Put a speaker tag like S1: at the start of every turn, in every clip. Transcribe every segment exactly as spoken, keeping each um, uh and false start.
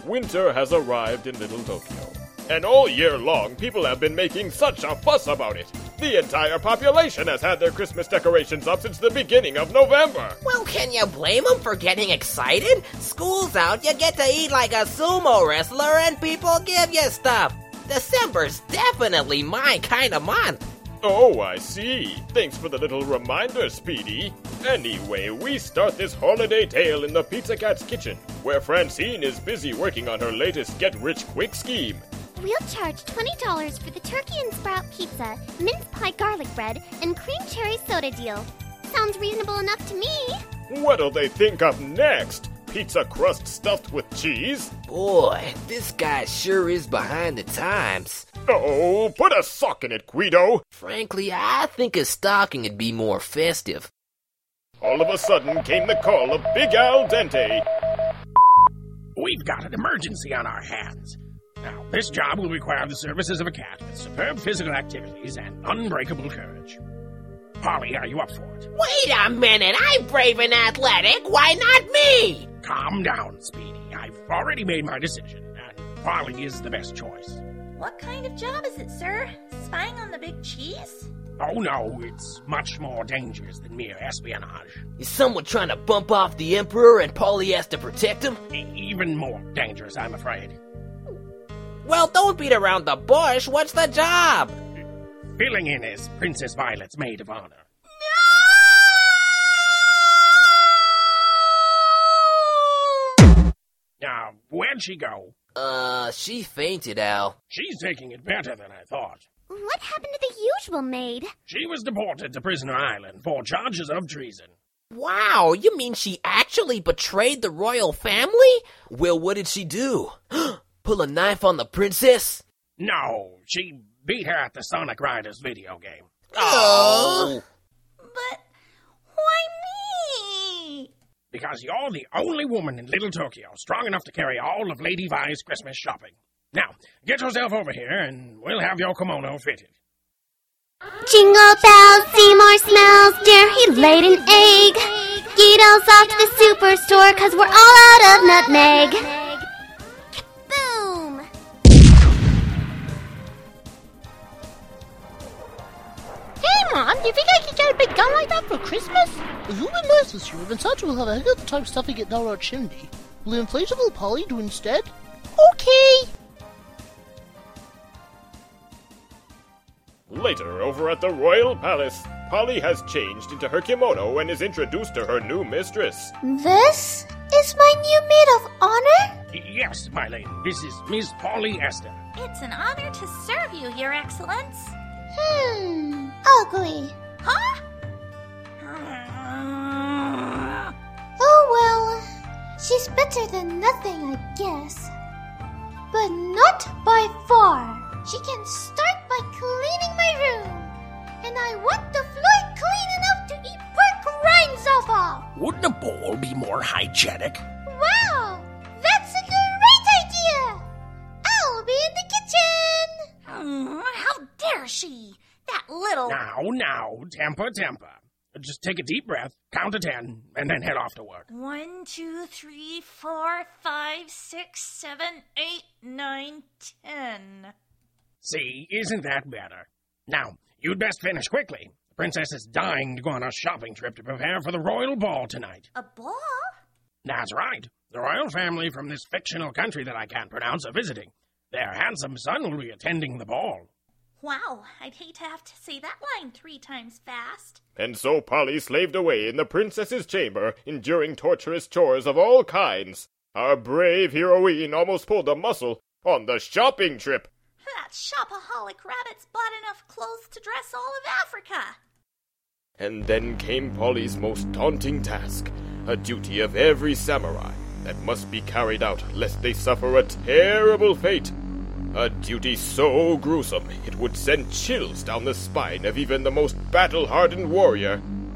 S1: winter has arrived in Little Tokyo. And all year long, people have been making such a fuss about it. The entire population has had their Christmas decorations up since the beginning of November.
S2: Well, can you blame them for getting excited? School's out, you get to eat like a sumo wrestler, and people give you stuff. December's definitely my kind of month.
S1: Oh, I see. Thanks for the little reminder, Speedy. Anyway, we start this holiday tale in the Pizza Cat's kitchen, where Francine is busy working on her latest get-rich-quick scheme.
S3: We'll charge twenty dollars for the turkey and sprout pizza, mince pie garlic bread, and cream cherry soda deal. Sounds reasonable enough to me.
S1: What'll they think up next? Pizza crust stuffed with cheese?
S2: Boy, this guy sure is behind the times.
S1: Oh, put a sock in it, Guido.
S2: Frankly, I think a stocking would be more festive.
S1: All of a sudden came the call of Big Al Dente.
S4: We've got an emergency on our hands. Now, this job will require the services of a cat with superb physical activities and unbreakable courage. Polly, are you up for it?
S2: Wait a minute, I'm brave and athletic. Why not me?
S4: Calm down, Speedy. I've already made my decision, and Polly is the best choice.
S5: What kind of job is it, sir? Spying on the big cheese?
S4: Oh no, it's much more dangerous than mere espionage.
S2: Is someone trying to bump off the Emperor and Polly has to protect him?
S4: Even more dangerous, I'm afraid.
S2: Well, don't beat around the bush. What's the job?
S4: Filling in as Princess Violet's maid of honor. No! Now, where'd she go?
S2: Uh, she fainted, Al.
S4: She's taking it better than I thought.
S3: What happened to the usual maid?
S4: She was deported to Prisoner Island for charges of treason.
S2: Wow, you mean she actually betrayed the royal family? Well, what did she do? Pull a knife on the princess?
S4: No, she beat her at the Sonic Riders video game.
S2: Oh!
S5: But why me?
S4: Because you're the only woman in Little Tokyo strong enough to carry all of Lady Vi's Christmas shopping. Now, get yourself over here and we'll have your kimono fitted.
S3: Jingle bells, Seymour smells, Jerry laid an egg. Guido's off to the superstore cause we're all out of nutmeg. Boom!
S6: Hey Mom, do you think I could get a big gun like that for Christmas?
S7: If you've been nice this year, then Santa will have a heck of the time stuffing it down our chimney. Will the inflatable Polly do instead?
S6: Okay!
S1: Later, over at the Royal Palace, Polly has changed into her kimono and is introduced to her new mistress.
S3: This is my new maid of honor?
S4: Yes, my lady. This is Miss Polly Esther.
S5: It's an honor to serve you, Your Excellence.
S3: Hmm, ugly.
S5: Huh?
S3: Oh well, she's better than nothing, I guess. But not by far. She can start by cleaning my room. And I want the floor clean enough to eat pork rinds off of.
S4: Wouldn't a bowl be more hygienic?
S3: Wow, that's a great idea. I'll be in the kitchen.
S5: Hmm, how dare she? That little...
S4: Now, now, temper, temper. Just take a deep breath, count to ten, and then head off to work.
S5: One, two, three, four, five, six, seven, eight, nine, ten.
S4: See, isn't that better? Now, you'd best finish quickly. The princess is dying to go on a shopping trip to prepare for the royal ball tonight.
S5: A ball?
S4: That's right. The royal family from this fictional country that I can't pronounce are visiting. Their handsome son will be attending the ball.
S5: Wow, I'd hate to have to say that line three times fast.
S1: And so Polly slaved away in the princess's chamber, enduring torturous chores of all kinds. Our brave heroine almost pulled a muscle on the shopping trip.
S5: That shopaholic rabbit's bought enough clothes to dress all of Africa.
S1: And then came Polly's most daunting task, a duty of every samurai that must be carried out lest they suffer a terrible fate. A duty so gruesome it would send chills down the spine of even the most battle-hardened warrior.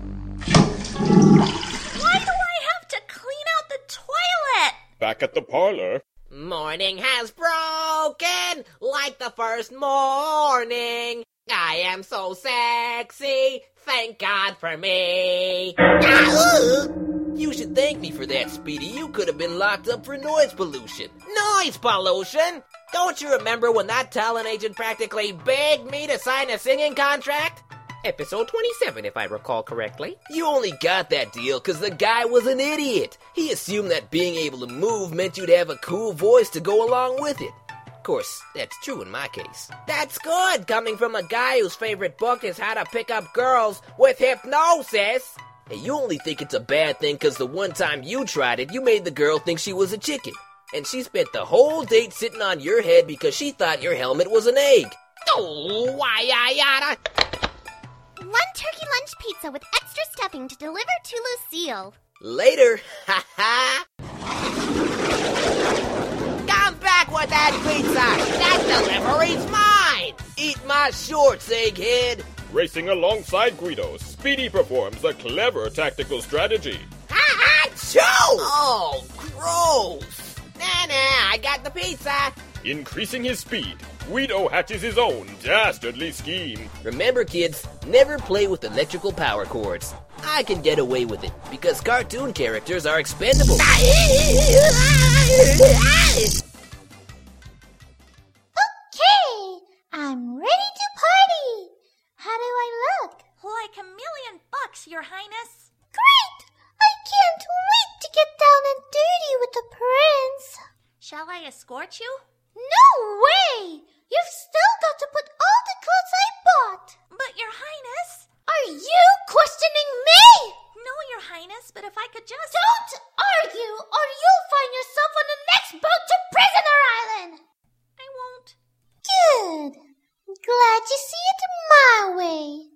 S5: Why do I have to clean out the toilet?
S1: Back at the parlor.
S2: Morning has broken like the first morning. I am so sexy, thank God for me. Ah, You should thank me for that, Speedy. You could have been locked up for noise pollution. Noise pollution? Don't you remember when that talent agent practically begged me to sign a singing contract?
S8: Episode twenty-seven, if I recall correctly.
S2: You only got that deal because the guy was an idiot. He assumed that being able to move meant you'd have a cool voice to go along with it. Of course, that's true in my case. That's good, coming from a guy whose favorite book is How to Pick Up Girls with Hypnosis. And you only think it's a bad thing because the one time you tried it, you made the girl think she was a chicken. And she spent the whole date sitting on your head because she thought your helmet was an egg. Oh, why, yada.
S3: One turkey lunch pizza with extra stuffing to deliver to Lucille.
S2: Later, ha ha. Come back with that pizza. That delivery's mine. Eat my shorts, egghead.
S1: Racing alongside Guido, Speedy performs a clever tactical strategy.
S2: Ha ha, choo! Oh, gross. Nah, nah, I got the pizza.
S1: Increasing his speed, Guido hatches his own dastardly scheme.
S2: Remember, kids, never play with electrical power cords. I can get away with it, because cartoon characters are expendable.
S3: Okay, I'm ready to party. How do I look?
S5: Like a million bucks, Your Highness.
S3: Great! I can't wait to get down and dirty with the prince.
S5: Shall I escort you?
S3: No way! You've still got to put all the clothes I bought.
S5: But, Your Highness...
S3: Are you questioning me?
S5: No, Your Highness, but if I could just...
S3: Don't argue, or you'll find yourself on the next boat to Prisoner Island.
S5: I won't.
S3: Good. Glad you see it my way.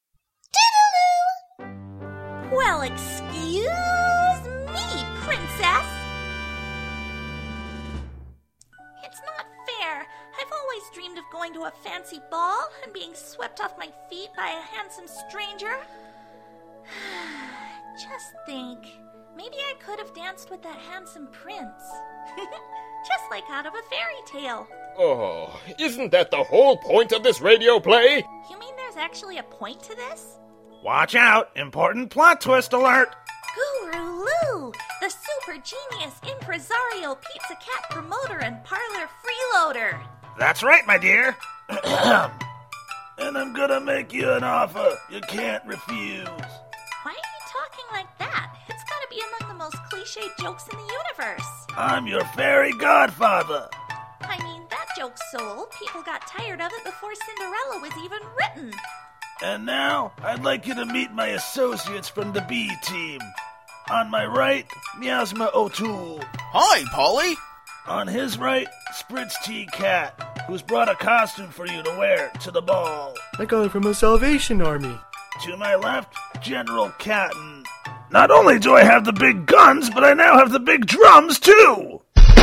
S3: Toodaloo.
S5: Well, excuse me, Princess. It's not fair. I've always dreamed of going to a fancy ball and being swept off my feet by a handsome stranger. Just think, maybe I could have danced with that handsome prince. Just like out of a fairy tale.
S1: Oh, isn't that the whole point of this radio play?
S5: You mean there's actually a point to this?
S4: Watch out! Important plot twist alert!
S5: Guru Lou, the super genius impresario pizza cat promoter and parlor freeloader.
S4: That's right, my dear. And I'm gonna make you an offer you can't refuse.
S5: Why are you talking like that? It's gotta be among the most cliched jokes in the universe.
S4: I'm your fairy godfather.
S5: I mean, that joke's so old, people got tired of it before Cinderella was even written.
S4: And now, I'd like you to meet my associates from the B team. On my right, Miasma O'Toole.
S9: Hi, Polly.
S4: On his right, Spritz T. Cat, who's brought a costume for you to wear to the ball.
S9: I got it from a Salvation Army.
S4: To my left, General Catton. Not only do I have the big guns, but I now have the big drums, too!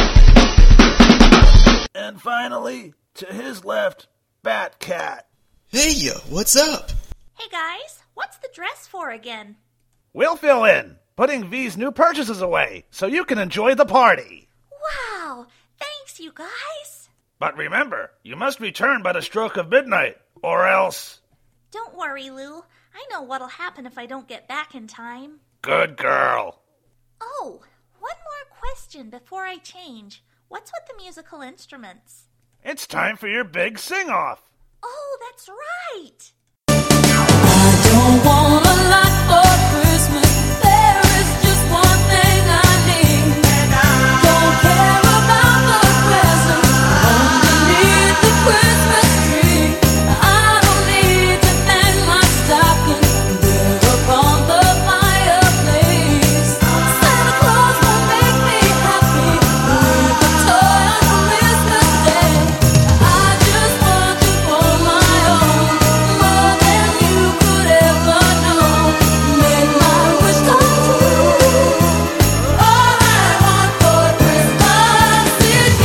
S4: And finally, to his left, Bat Cat.
S9: Hey, yo, what's up?
S5: Hey guys, what's the dress for again?
S4: We'll fill in, putting V's new purchases away, so you can enjoy the party.
S5: Wow, thanks you guys.
S4: But remember, you must return by the stroke of midnight, or else...
S5: Don't worry, Lou. I know what'll happen if I don't get back in time.
S4: Good girl.
S5: Oh, one more question before I change. What's with the musical instruments?
S4: It's time for your big sing-off.
S5: Oh, that's right.
S10: I don't want a lot for Christmas. There is just one thing I need. And I don't care about the presents underneath the Christmas tree. I don't need to hang my stocking there upon the fireplace. Santa Claus will make me happy with a toy on Christmas Day. I just want you for my own, more than you could ever know. Make my wish come true. All I want for Christmas is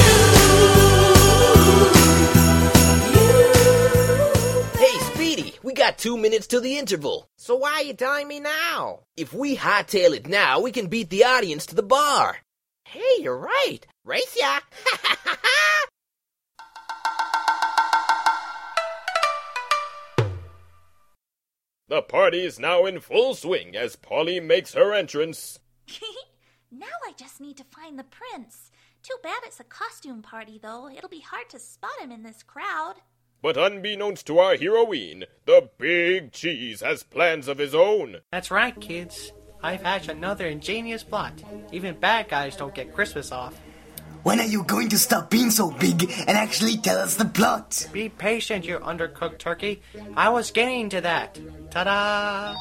S10: you. You.
S2: Hey, Speedy, we got two minutes till the interval.
S8: So why are you telling me now?
S2: If we hightail it now, we can beat the audience to the bar.
S8: Hey, you're right. Race ya.
S1: The party is now in full swing as Polly makes her entrance.
S5: Now I just need to find the prince. Too bad it's a costume party, though. It'll be hard to spot him in this crowd.
S1: But unbeknownst to our heroine, the Big Cheese has plans of his own.
S11: That's right, kids. I've hatched another ingenious plot. Even bad guys don't get Christmas off.
S12: When are you going to stop being so big and actually tell us the plot?
S11: Be patient, you undercooked turkey. I was getting to that. Ta-da!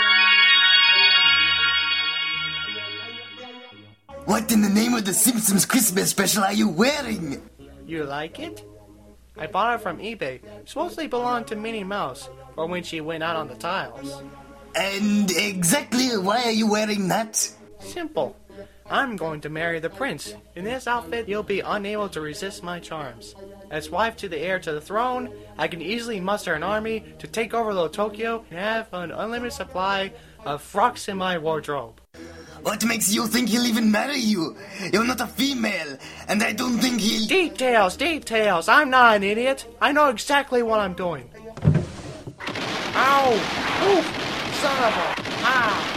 S12: What in the name of the Simpsons Christmas special are you wearing?
S11: You like it? I bought it from eBay. Supposedly belonged to Minnie Mouse, or when she went out on the tiles.
S12: And exactly why are you wearing that?
S11: Simple. I'm going to marry the prince. In this outfit, you'll be unable to resist my charms. As wife to the heir to the throne, I can easily muster an army to take over Little Tokyo and have an unlimited supply of frocks in my wardrobe.
S12: What makes you think he'll even marry you? You're not a female, and I don't think he'll...
S11: Details, details. I'm not an idiot. I know exactly what I'm doing. Ow! Oof! Son of a... Ah!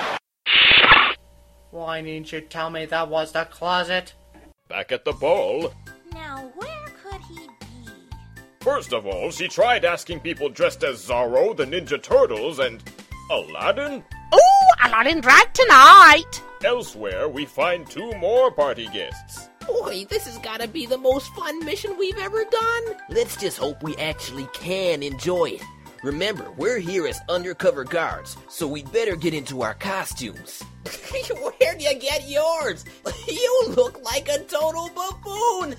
S11: Why didn't you tell me that was the closet?
S1: Back at the ball.
S5: Now, where could he be?
S1: First of all, she tried asking people dressed as Zorro, the Ninja Turtles, and Aladdin.
S6: Ooh, Aladdin drag tonight!
S1: Elsewhere, we find two more party guests.
S2: Boy, this has gotta be the most fun mission we've ever done. Let's just hope we actually can enjoy it. Remember, we're here as undercover guards, so we'd better get into our costumes. Where'd you get yours? You look like a total buffoon!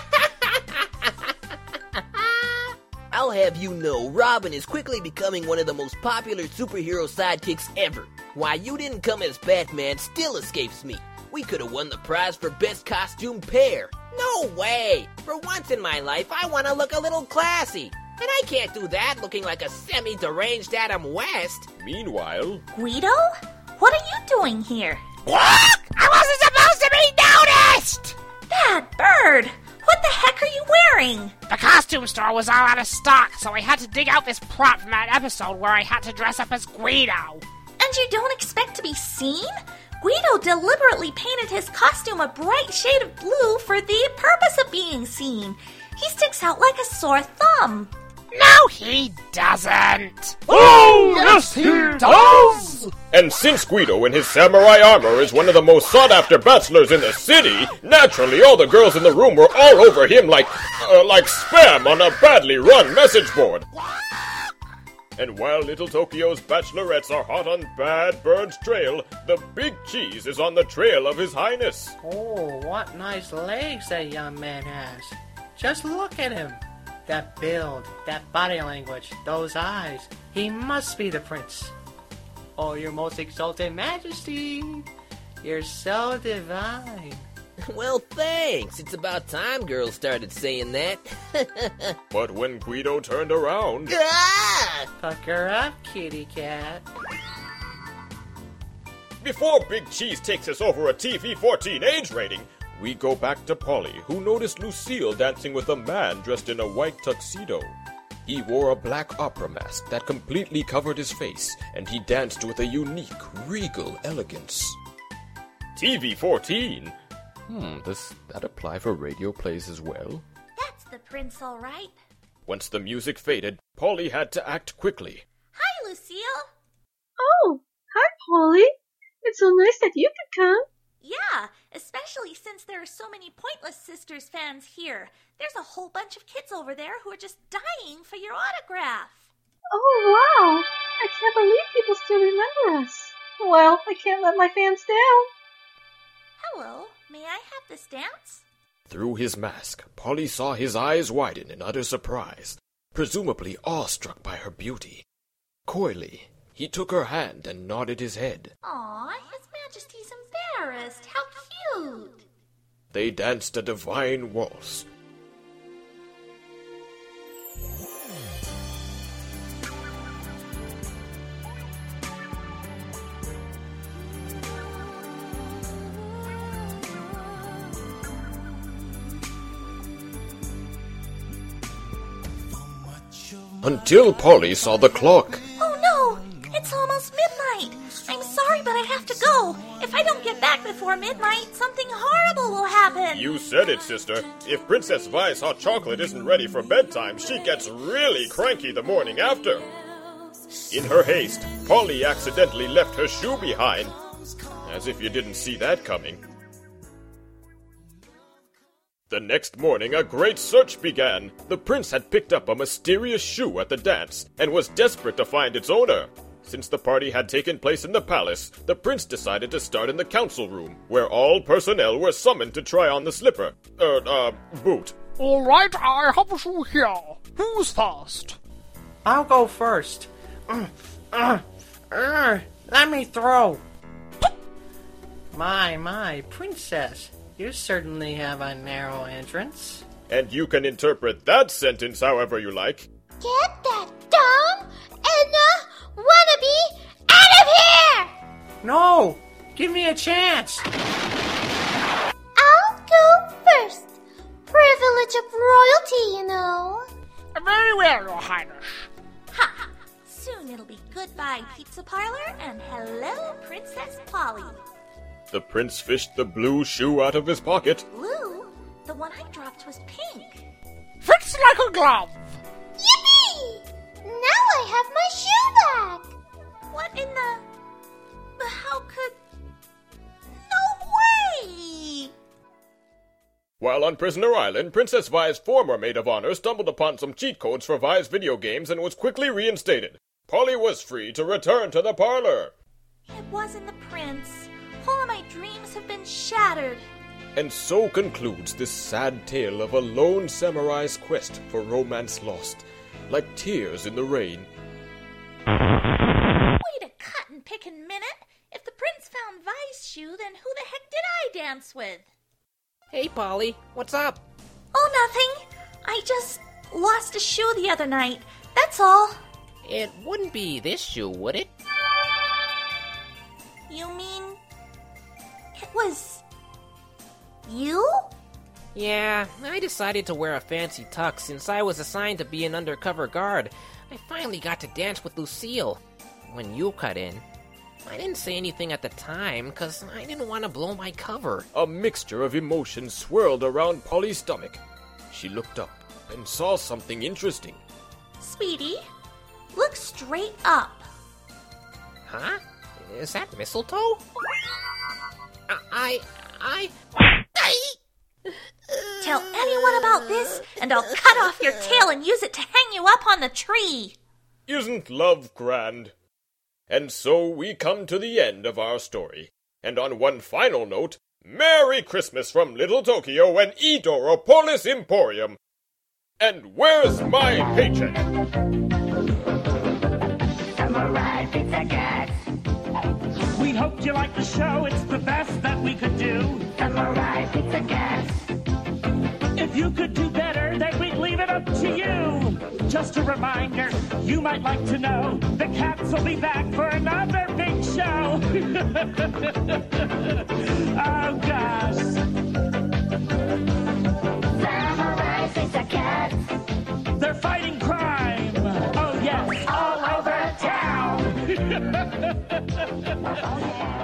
S2: I'll have you know, Robin is quickly becoming one of the most popular superhero sidekicks ever. Why you didn't come as Batman still escapes me. We could have won the prize for best costume pair. No way! For once in my life, I want to look a little classy. And I can't do that looking like a semi-deranged Adam West.
S1: Meanwhile...
S5: Guido? What are you doing here?
S6: What? I wasn't supposed to be noticed!
S5: Bad bird! What the heck are you wearing?
S6: The costume store was all out of stock, so I had to dig out this prop from that episode where I had to dress up as Guido.
S5: And you don't expect to be seen? Guido deliberately painted his costume a bright shade of blue for the purpose of being seen. He sticks out like a sore thumb.
S6: No, he doesn't!
S1: Oh, yes, he does! And since Guido in his samurai armor is one of the most sought-after bachelors in the city, naturally all the girls in the room were all over him like, uh, like spam on a badly run message board. And while Little Tokyo's bachelorettes are hot on Bad Bird's trail, the Big Cheese is on the trail of His Highness.
S11: Oh, what nice legs that young man has. Just look at him. That build, that body language, those eyes. He must be the prince. Oh, your most exalted majesty. You're so divine.
S2: Well, thanks. It's about time girls started saying that.
S1: But when Guido turned around...
S2: Ah!
S11: Pucker up, kitty cat.
S1: Before Big Cheese takes us over a T V fourteen age rating, we go back to Polly, who noticed Lucille dancing with a man dressed in a white tuxedo. He wore a black opera mask that completely covered his face, and he danced with a unique, regal elegance. T V fourteen? Hmm, does that apply for radio plays as well?
S5: That's the prince, all right.
S1: Once the music faded, Polly had to act quickly.
S5: Hi, Lucille.
S13: Oh, hi, Polly. It's so nice that you could come.
S5: Yeah, especially since there are so many Pointless Sisters fans here. There's a whole bunch of kids over there who are just dying for your autograph.
S13: Oh, wow. I can't believe people still remember us. Well, I can't let my fans down.
S5: Hello, may I have this dance?
S1: Through his mask, Polly saw his eyes widen in utter surprise, presumably awestruck by her beauty. Coyly, he took her hand and nodded his head.
S5: Aw, His Majesty's embarrassed. How cute!
S1: They danced a divine waltz. Until Polly saw the clock.
S5: Oh no! It's almost midnight! I'm sorry, but I have to go. If I don't get before midnight, something horrible will happen.
S1: You said it, sister. If Princess Vi's hot chocolate isn't ready for bedtime, she gets really cranky the morning after. In her haste, Polly accidentally left her shoe behind. As if you didn't see that coming. The next morning, a great search began. The prince had picked up a mysterious shoe at the dance and was desperate to find its owner. Since the party had taken place in the palace, the prince decided to start in the council room, where all personnel were summoned to try on the slipper. Er, uh, boot.
S6: All right, I have a shoe here. Who's first?
S11: I'll go first. Uh, uh, uh, let me throw. My, my, princess, you certainly have a narrow entrance.
S1: And you can interpret that sentence however you like.
S3: Get that dumb and uh, wannabe out of here!
S11: No! Give me a chance!
S3: I'll go first. Privilege of royalty, you know.
S6: Very well, Your Highness.
S5: Ha! Soon it'll be goodbye, Pizza Parlor, and hello, Princess Polly.
S1: The prince fished the blue shoe out of his pocket.
S5: Blue? The one I dropped was pink.
S6: Fits like a glove.
S3: Yippee! Now I have my shoe back.
S5: What in the... How could... No way!
S1: While on Prisoner Island, Princess Vi's former maid of honor stumbled upon some cheat codes for Vi's video games and was quickly reinstated. Polly was free to return to the parlor.
S5: It wasn't the prince. All of my dreams have been shattered.
S1: And so concludes this sad tale of a lone samurai's quest for romance lost, like tears in the rain.
S5: Wait a cotton-pickin' minute. If the prince found Vi's shoe, then who the heck did I dance with?
S2: Hey, Polly, what's up?
S5: Oh, nothing. I just lost a shoe the other night. That's all.
S2: It wouldn't be this shoe, would it?
S5: You mean... it was... you?
S2: Yeah, I decided to wear a fancy tux since I was assigned to be an undercover guard. I finally got to dance with Lucille. When you cut in, I didn't say anything at the time because I didn't want to blow my cover.
S1: A mixture of emotions swirled around Polly's stomach. She looked up and saw something interesting.
S5: Sweetie, look straight up.
S2: Huh? Is that mistletoe? I... I... I...
S5: Tell anyone about this, and I'll cut off your tail and use it to hang you up on the tree.
S1: Isn't love grand? And so we come to the end of our story. And on one final note, Merry Christmas from Little Tokyo and Edoropolis Emporium. And where's my paycheck?
S10: Samurai Pizza Cats.
S4: We hope you like the show. It's the best that we could do.
S10: Samurai Pizza Cats.
S4: If you could do better, then we'd leave it up to you. Just a reminder, you might like to know, the cats will be back for another big show. Oh, gosh.
S10: Samurai Pizza Cats.
S4: They're fighting crime. Oh, yes, all over town.
S10: Oh, yeah.